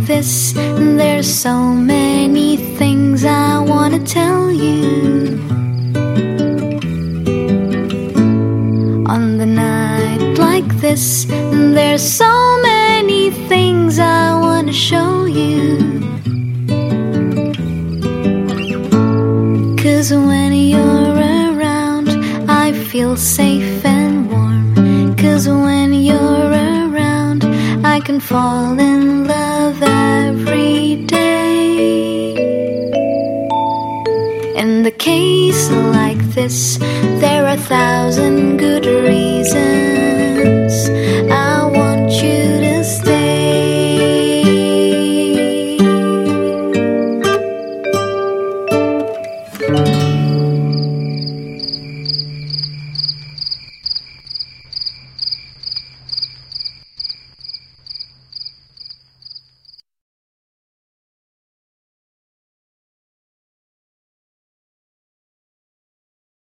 this, there's so many things I want to tell you. On the night like this, there's so many things I want to show you. 'Cause when you're around, I feel safe and warm. 'Cause when you're around, I can fall in love every day. In the case like this, there are 1,000 good reasons